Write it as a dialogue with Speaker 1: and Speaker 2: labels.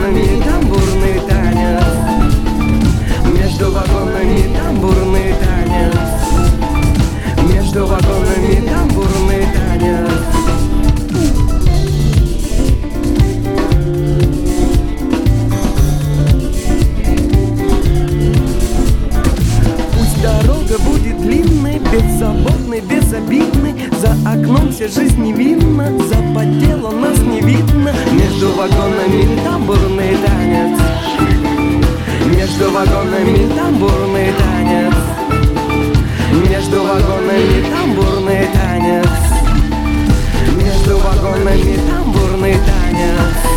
Speaker 1: вагонами тамбурный танец. Между вагонами тамбурный танец. Между вагонами тамбурный танец. Дорога будет длинной, беззаботной, безобидной. За окном вся жизнь невинна, за поделом нас не видно. Между вагонами тамбурный танец. Между вагонами тамбурный танец. Между вагонами тамбурный танец. Между вагонами тамбурный танец.